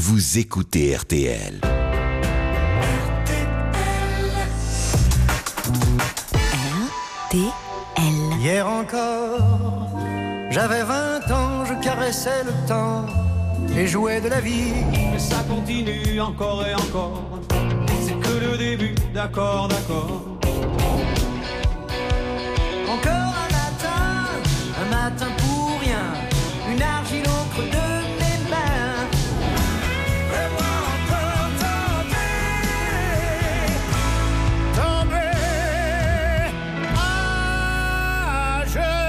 vous écoutez RTL. RTL. Hier encore, j'avais 20 ans, je caressais le temps et jouais de la vie. Mais ça continue encore et encore. C'est que le début, d'accord, d'accord. Encore un matin pour rien, une argile au creux de mes mains. Fais-moi encore tomber à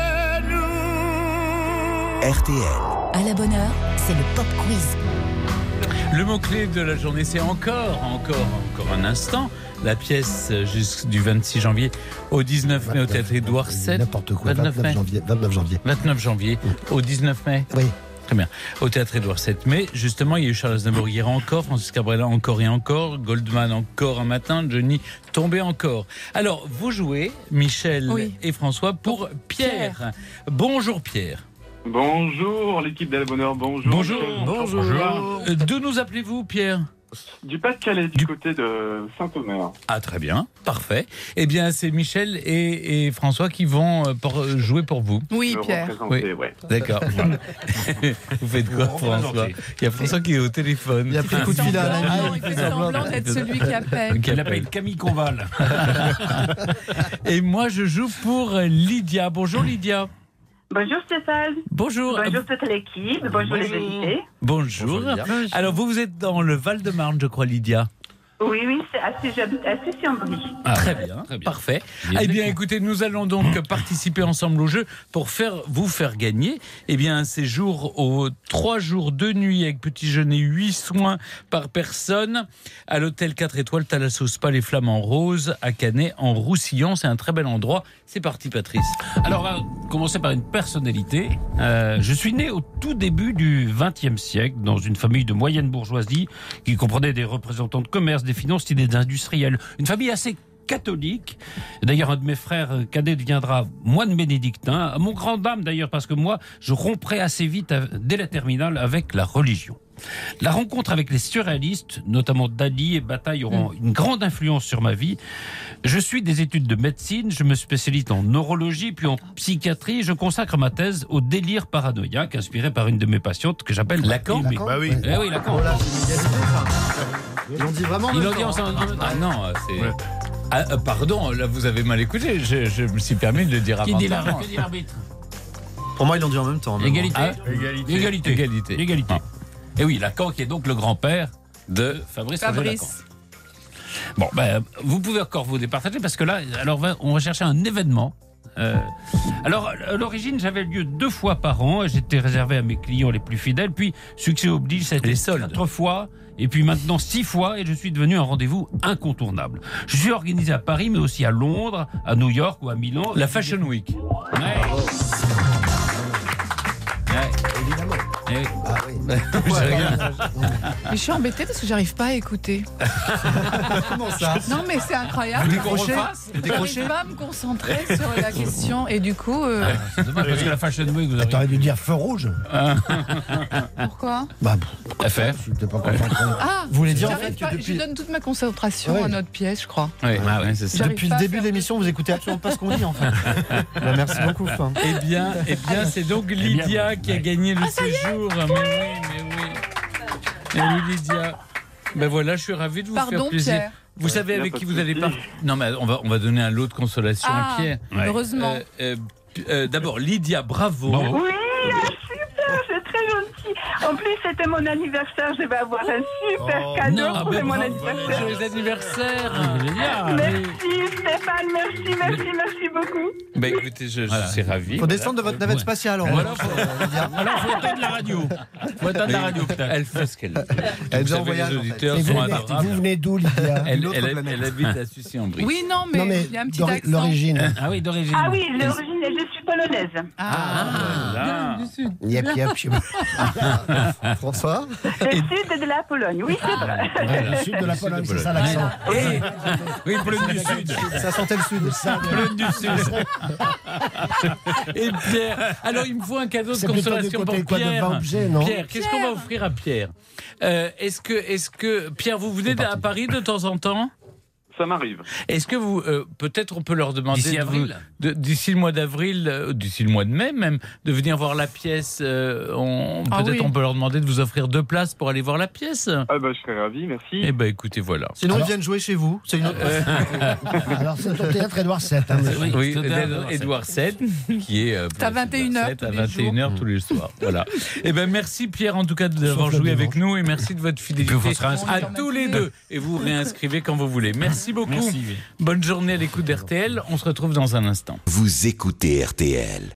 genoux. RTL. À la bonne heure, c'est le pop quiz. Le mot-clé de la journée, c'est encore un instant. La pièce du 26 janvier au 19 mai au Théâtre Édouard VII. N'importe quoi, 29 janvier. 29 janvier au 19 mai. Oui. Très bien. Au Théâtre Édouard VII. Mais justement, il y a eu Charles Aznavour hier encore, Francis Cabrel encore et encore, Goldman encore un matin, Johnny tombé encore. Alors, vous jouez, Michel et François, pour Pierre. Bonjour Pierre. Bonjour l'équipe d'À la bonne heure, bonjour. Bonjour. D'où nous appelez-vous Pierre ? Du Pas-de-Calais, du côté de Saint-Omer. Ah très bien, parfait. Eh bien c'est Michel et François qui vont jouer pour vous. Oui Pierre. Oui. Ouais. D'accord. Vous faites quoi François ? Il y a François qui est au téléphone. Il a pris le coup de fil à un ami. Il fait semblant d'être celui qui appelle. Qui appelle Camille Conval. Et moi je joue pour Lydia. Bonjour Lydia. Bonjour Stéphane. Bonjour. Bonjour toute l'équipe. Bonjour les invités. Bonjour. Alors vous êtes dans le Val-de-Marne, je crois, Lydia. Oui, j'habite à Sucy-en-Brie. Très bien, parfait. Eh bien, écoutez, nous allons donc participer ensemble au jeu pour vous faire gagner un séjour aux 3 jours 2 nuits avec petit déjeuner 8 soins par personne à l'hôtel 4 étoiles Thalasso Spa Les Flamants Roses à Canet en Roussillon. C'est un très bel endroit. C'est parti, Patrice. Alors, on va commencer par une personnalité. Je suis né au tout début du XXe siècle dans une famille de moyenne bourgeoisie qui comprenait des représentants de commerce, des finances et des industriels. Une famille assez catholique. D'ailleurs, un de mes frères cadets deviendra moine bénédictin. À mon grand dame, d'ailleurs, parce que moi, je romprai assez vite, dès la terminale, avec la religion. La rencontre avec les surréalistes, notamment Dali et Bataille, auront une grande influence sur ma vie. Je suis des études de médecine, je me spécialise en neurologie, puis en psychiatrie. Je consacre ma thèse au délire paranoïaque, inspiré par une de mes patientes que j'appelle Lacan. Bah oui. Eh oui, Lacan. Oh là, c'est une égalité, ça. Ils l'ont dit vraiment. Ils l'ont dit ensemble. Ah non, c'est... Ouais. Ah, pardon, là vous avez mal écouté. Je me suis permis de le dire avant. Qui dit l'arbitre ? Pour moi, ils l'ont dit en même temps. Égalité. Égalité. Ah. Et oui, Lacan qui est donc le grand-père de Fabrice Lacan. Bon, vous pouvez encore vous départager parce que là, alors on va chercher un événement. Alors, à l'origine, j'avais lieu 2 fois par an. J'étais réservé à mes clients les plus fidèles. Puis, succès oblige, ça a été 4 fois. Et puis maintenant 6 fois. Et je suis devenu un rendez-vous incontournable. Je suis organisé à Paris, mais aussi à Londres, à New York ou à Milan. La Fashion Week. Évidemment. Mais je suis embêtée parce que j'arrive pas à écouter. Comment ça ? Non mais c'est incroyable. J'arrive pas à me concentrer sur la question et du coup. C'est dommage parce que la Fashion Week, vous T'aurais dû dire feu rouge. Pourquoi ? FR. J'étais pas concentré. Ah, vous voulez dire en j'arrive fait pas, que depuis... je donne toute ma concentration à notre pièce, je crois. Oui, c'est ça. Depuis le début de l'émission, vous écoutez absolument pas ce qu'on dit en fait. Merci beaucoup. Eh bien, c'est donc Lydia qui a gagné le séjour. Mais oui. Et oui, Lydia. Ben voilà, je suis ravi de vous faire plaisir. Pierre. Vous savez avec qui vous allez partir. Non, mais on va donner un lot de consolation à Pierre. Heureusement. D'abord, Lydia, bravo. Oui, super, c'est très gentil. En plus, c'était mon anniversaire, je vais avoir un super cadeau pour mon anniversaire. Joyeux anniversaire. Merci Stéphane, merci beaucoup. Ben écoutez, je suis ravi. Il faut descendre de votre navette spatiale. Voilà, faut éteindre la radio. Peut-être. Elle fait ce qu'elle veut. Elle Vous savez, les auditeurs sont adorables. Vous venez d'où, Lydia ? Elle habite à Sucy-en-Brie. Oui, non, mais il y a un petit accent. L'origine. Ah oui, d'origine. Ah oui, l'origine, je suis pas polonaise. Voilà. Du Sud. Yep. François. Le sud de la Pologne, oui, c'est vrai. Le sud de la Pologne, c'est ça l'accent. Oui, Pologne du Sud. Ça sentait le sud. Pologne du Sud. Et Pierre, alors il me faut un cadeau de consolation pour Pierre. Pierre, qu'est-ce qu'on va offrir à Pierre? Est-ce que Pierre, vous venez à Paris de temps en temps? Ça m'arrive. Est-ce que vous, peut-être on peut leur demander d'ici le mois d'avril, d'ici le mois de mai même, de venir voir la pièce. On peut leur demander de vous offrir 2 places pour aller voir la pièce. Ah bah je serais ravi, merci. Eh ben écoutez, voilà. Sinon ils viennent jouer chez vous. C'est une autre. Alors c'est au théâtre Édouard VII. Oui, Édouard VII, qui est à 21h à 21h tous les soirs. Voilà. Eh ben merci Pierre en tout cas d'avoir joué avec nous et merci de votre fidélité à tous les deux. Et vous réinscrivez quand vous voulez. Merci beaucoup. Merci. Bonne journée à l'écoute d'RTL. On se retrouve dans un instant. Vous écoutez RTL.